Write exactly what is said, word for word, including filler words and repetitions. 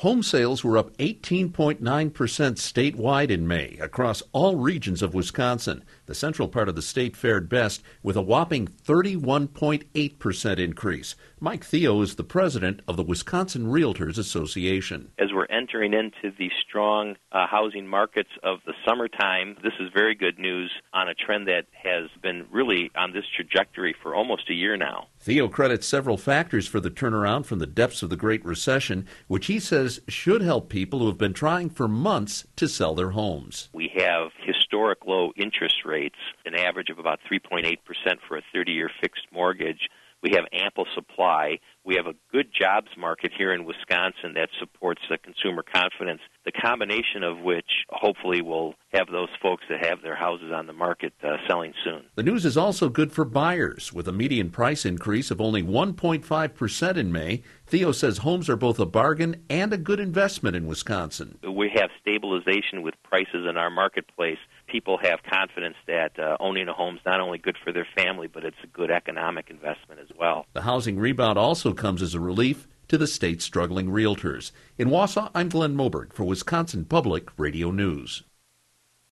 Home sales were up eighteen point nine percent statewide in May across all regions of Wisconsin. The central part of the state fared best with a whopping thirty-one point eight percent increase. Mike Theo is the president of the Wisconsin Realtors Association. As we're entering into the strong uh, housing markets of the summertime, this is very good news on a trend that has been really on this trajectory for almost a year now. Theo credits several factors for the turnaround from the depths of the Great Recession, which he says should help people who have been trying for months to sell their homes. We have historic low interest rates, an average of about three point eight percent for a thirty-year fixed mortgage. We have ample supply. We have a good jobs market here in Wisconsin that supports the consumer confidence, the combination of which hopefully will have those folks that have their houses on the market uh, selling soon. The news is also good for buyers. With a median price increase of only one point five percent in May, Theo says homes are both a bargain and a good investment in Wisconsin. We have stabilization with prices in our marketplace. People have confidence that uh, owning a home is not only good for their family, but it's a good economic investment as well. The housing rebound also comes as a relief to the state's struggling realtors. In Wausau, I'm Glenn Moberg for Wisconsin Public Radio News.